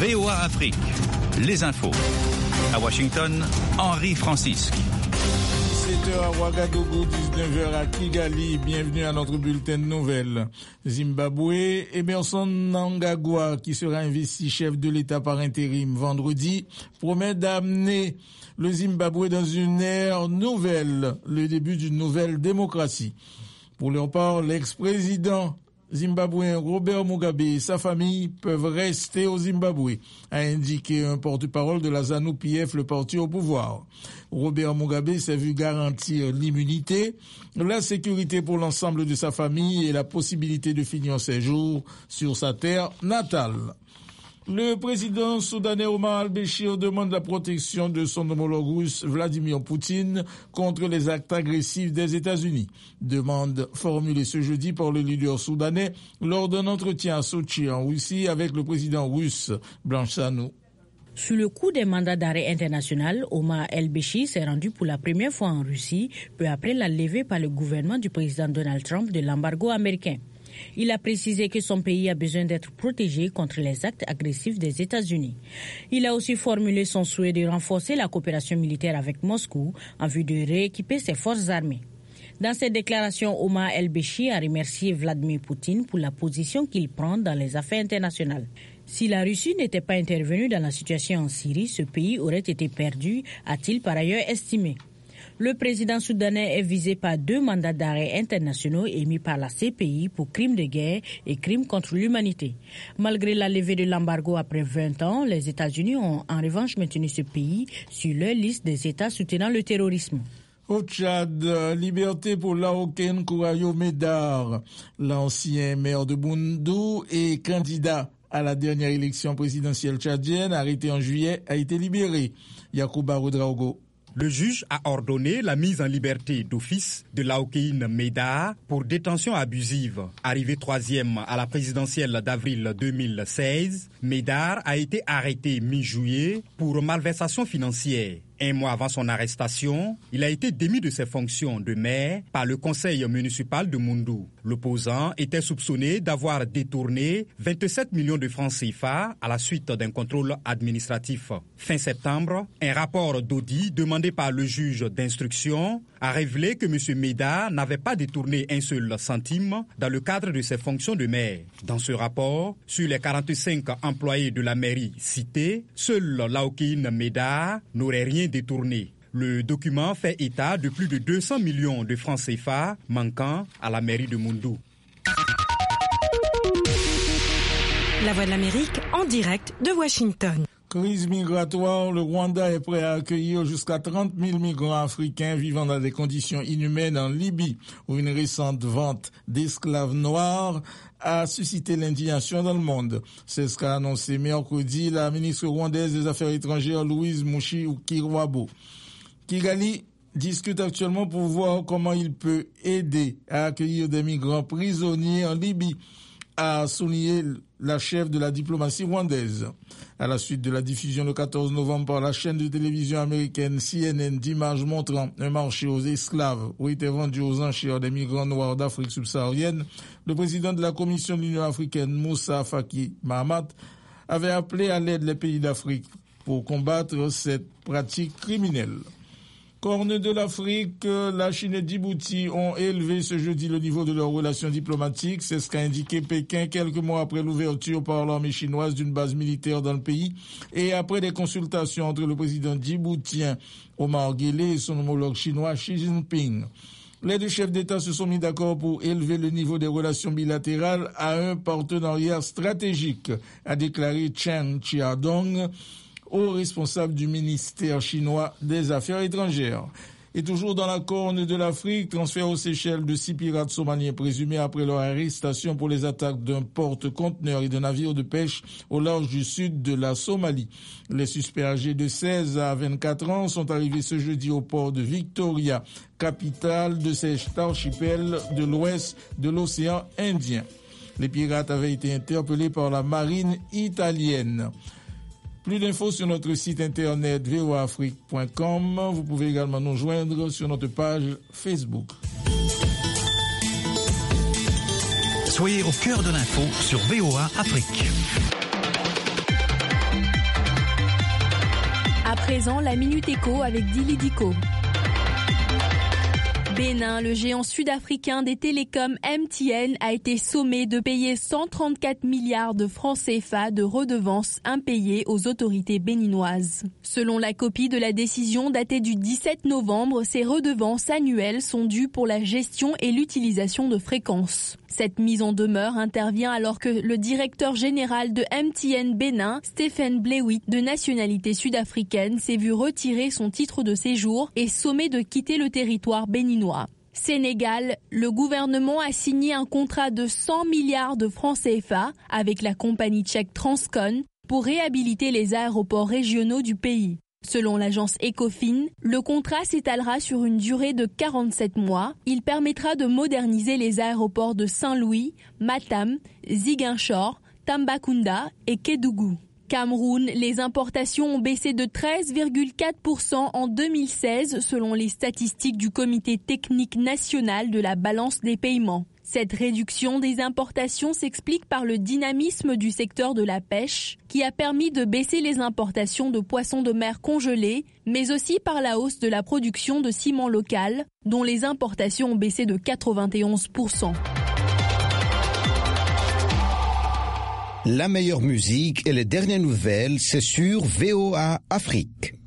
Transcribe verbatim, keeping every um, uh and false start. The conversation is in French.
V O A Afrique, les infos. À Washington, Henri Francisque. sept heures à Ouagadougou, dix-neuf heures à Kigali. Bienvenue à notre bulletin de nouvelles. Zimbabwe, Emerson Mnangagwa, qui sera investi chef de l'État par intérim vendredi, promet d'amener le Zimbabwe dans une ère nouvelle, le début d'une nouvelle démocratie. Pour leur part, l'ex-président zimbabwéen Robert Mugabe et sa famille peuvent rester au Zimbabwe, a indiqué un porte-parole de la ZANU-P F, le parti au pouvoir. Robert Mugabe s'est vu garantir l'immunité, la sécurité pour l'ensemble de sa famille et la possibilité de finir ses jours sur sa terre natale. Le président soudanais Omar al-Béchir demande la protection de son homologue russe Vladimir Poutine contre les actes agressifs des États-Unis. Demande formulée ce jeudi par le leader soudanais lors d'un entretien à Sochi en Russie avec le président russe Blanche Sanou. Sous le coup des mandats d'arrêt international, Omar el-Béchir s'est rendu pour la première fois en Russie, peu après la levée par le gouvernement du président Donald Trump de l'embargo américain. Il a précisé que son pays a besoin d'être protégé contre les actes agressifs des États-Unis. Il a aussi formulé son souhait de renforcer la coopération militaire avec Moscou en vue de rééquiper ses forces armées. Dans cette déclaration, Omar el-Béchir a remercié Vladimir Poutine pour la position qu'il prend dans les affaires internationales. Si la Russie n'était pas intervenue dans la situation en Syrie, ce pays aurait été perdu, a-t-il par ailleurs estimé. Le président soudanais est visé par deux mandats d'arrêt internationaux émis par la C P I pour crimes de guerre et crimes contre l'humanité. Malgré la levée de l'embargo après vingt ans, les États-Unis ont en revanche maintenu ce pays sur leur liste des États soutenant le terrorisme. Au Tchad, liberté pour Laoken Kourayo Médard, l'ancien maire de Boundou et candidat à la dernière élection présidentielle tchadienne, arrêté en juillet, a été libéré. Yacouba Ouedraogo. Le juge a ordonné la mise en liberté d'office de Laokeïne Médard pour détention abusive. Arrivé troisième à la présidentielle d'avril deux mille seize, Médard a été arrêté mi-juillet pour malversation financière. Un mois avant son arrestation, il a été démis de ses fonctions de maire par le conseil municipal de Moundou. L'opposant était soupçonné d'avoir détourné vingt-sept millions de francs C F A à la suite d'un contrôle administratif. Fin septembre, un rapport d'audit demandé par le juge d'instruction a révélé que M. Médard n'avait pas détourné un seul centime dans le cadre de ses fonctions de maire. Dans ce rapport, sur les quarante-cinq employés de la mairie cités, seul Laokeïne Médard n'aurait rien détourné. Le document fait état de plus de deux cents millions de francs C F A manquant à la mairie de Moundou. La Voix de l'Amérique en direct de Washington. Crise migratoire, le Rwanda est prêt à accueillir jusqu'à trente mille migrants africains vivant dans des conditions inhumaines en Libye, où une récente vente d'esclaves noirs a suscité l'indignation dans le monde. C'est ce qu'a annoncé mercredi la ministre rwandaise des Affaires étrangères Louise Mushikiwabo. Kigali discute actuellement pour voir comment il peut aider à accueillir des migrants prisonniers en Libye, a souligné la chef de la diplomatie rwandaise. À la suite de la diffusion le quatorze novembre par la chaîne de télévision américaine C N N d'images montrant un marché aux esclaves où étaient vendus aux enchères des migrants noirs d'Afrique subsaharienne, le président de la Commission de l'Union africaine, Moussa Faki Mahamat, avait appelé à l'aide les pays d'Afrique pour combattre cette pratique criminelle. Corne de l'Afrique, la Chine et Djibouti ont élevé ce jeudi le niveau de leurs relations diplomatiques. C'est ce qu'a indiqué Pékin quelques mois après l'ouverture par l'armée chinoise d'une base militaire dans le pays et après des consultations entre le président djiboutien Omar Guelleh et son homologue chinois Xi Jinping. Les deux chefs d'État se sont mis d'accord pour élever le niveau des relations bilatérales à un partenariat stratégique, a déclaré Chen Chiadong, au responsable du ministère chinois des Affaires étrangères. Et toujours dans la Corne de l'Afrique, transfert aux Seychelles de six pirates somaliens présumés après leur arrestation pour les attaques d'un porte-conteneur et d'un navire de pêche au large du sud de la Somalie. Les suspects âgés de seize à vingt-quatre ans sont arrivés ce jeudi au port de Victoria, capitale de cet archipel de l'ouest de l'océan Indien. Les pirates avaient été interpellés par la marine italienne. Plus d'infos sur notre site internet v o a afrique point com. Vous pouvez également nous joindre sur notre page Facebook. Soyez au cœur de l'info sur V O A Afrique. présent, la Minute Éco avec Dili Diko. Bénin, le géant sud-africain des télécoms M T N a été sommé de payer cent trente-quatre milliards de francs C F A de redevances impayées aux autorités béninoises. Selon la copie de la décision datée du dix-sept novembre, ces redevances annuelles sont dues pour la gestion et l'utilisation de fréquences. Cette mise en demeure intervient alors que le directeur général de M T N Bénin, Stephen Blewitt, de nationalité sud-africaine, s'est vu retirer son titre de séjour et sommé de quitter le territoire béninois. Sénégal, le gouvernement a signé un contrat de cent milliards de francs C F A avec la compagnie tchèque Transcon pour réhabiliter les aéroports régionaux du pays. Selon l'agence Ecofin, le contrat s'étalera sur une durée de quarante-sept mois. Il permettra de moderniser les aéroports de Saint-Louis, Matam, Ziguinchor, Tambacounda et Kédougou. Cameroun, les importations ont baissé de treize virgule quatre pour cent en deux mille seize selon les statistiques du Comité technique national de la balance des paiements. Cette réduction des importations s'explique par le dynamisme du secteur de la pêche, qui a permis de baisser les importations de poissons de mer congelés, mais aussi par la hausse de la production de ciment local, dont les importations ont baissé de quatre-vingt-onze pour cent. La meilleure musique et les dernières nouvelles, c'est sur V O A Afrique.